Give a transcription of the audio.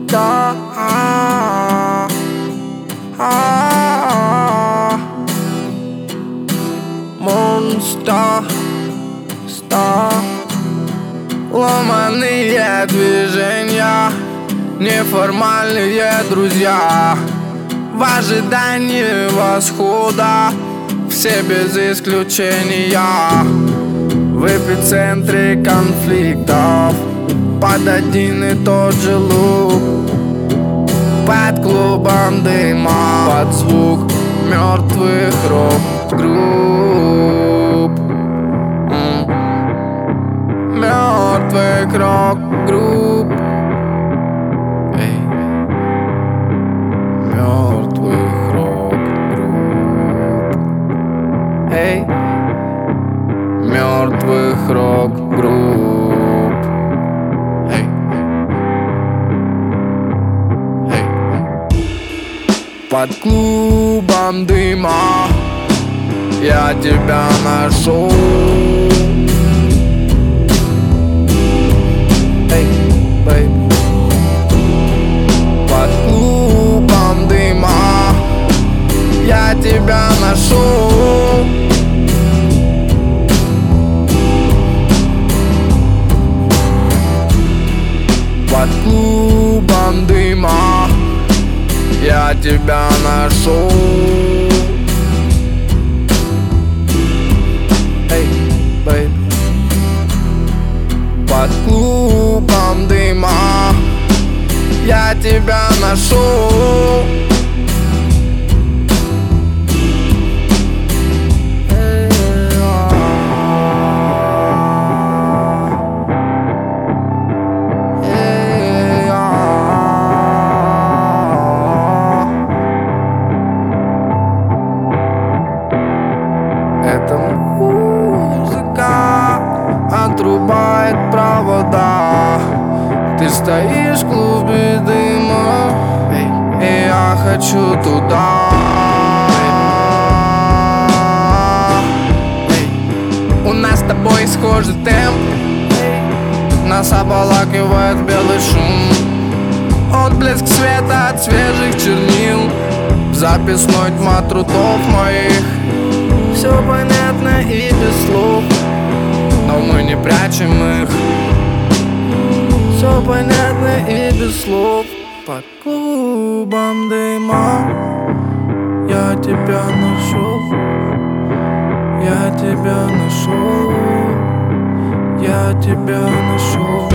да. Монстр, ломаные движения, неформальные друзья. В ожидании восхода все без исключения в эпицентре конфликтов под один и тот же лук, под клубом дыма, под звук мертвых рок-групп. Мертвых рок-групп. Мертвых рок-групп. Эй, мертвых рок-групп. Эй, эй. Под клубом дыма я тебя нашел. Эй, бэйб. Под клубом дыма я тебя нашел. Под клубом дыма я тебя нашел. Эй, бэйб. Под клубом дыма я тебя нашел. Эта музыка отрубает провода. Ты стоишь в клубе дыма, и я хочу туда. У нас с тобой схожий темп, нас обволакивает белый шум, отблеск света от свежих чернил, записной тьма трудов моих. Все понятно и без слов, но мы не прячем их. Все понятно и без слов. Под клубом дыма я тебя нашел. Я тебя нашел. Я тебя нашел.